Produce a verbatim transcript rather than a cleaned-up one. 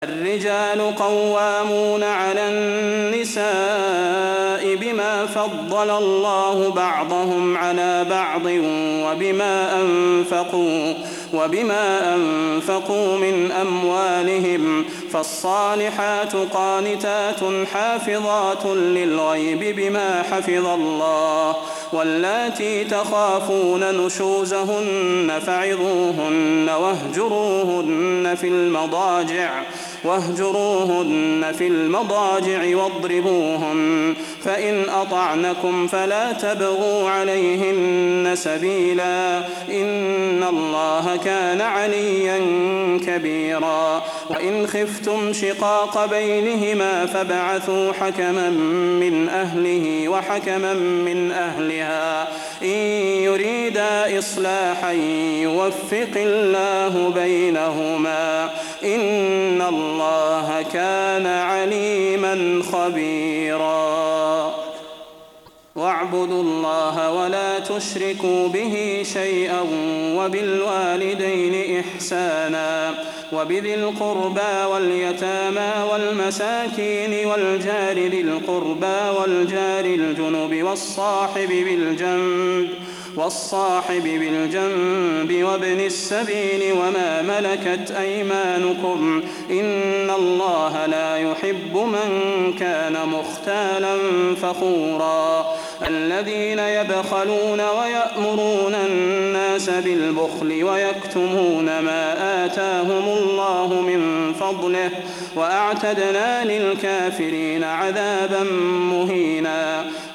الرجال قوامون على النساء بما فضل الله بعضهم على بعض وبما أنفقوا وبما أنفقوا من أموالهم فالصالحات قانتات حافظات للغيب بما حفظ الله واللاتي تخافون نشوزهن فعظوهن واهجروهن في المضاجع واهجروهن في المضاجع واضربوهن فإن أطعنكم فلا تبغوا عليهن سبيلا إن الله كان عليا كبيرا وإن خفتم شقاق بينهما فابعثوا حكما من أهله وحكما من أهلها إن يريدا إصلاحا يوفق الله بينهما إن الله كان عليما خبيرا واعبدوا الله ولا تشركوا به شيئا وبالوالدين إحسانا وبذي القربى واليتامى والمساكين والجار ذي القربى والجار الجنب والصاحب بالجنب والصاحب بالجنب وابن السبيل وما ملكت أيمانكم إن الله لا يحب من كان مختالا فخورا الذين يبخلون ويأمرون الناس بالبخل ويكتمون ما آتاهم الله من فضله وأعتدنا للكافرين عذابا مهينا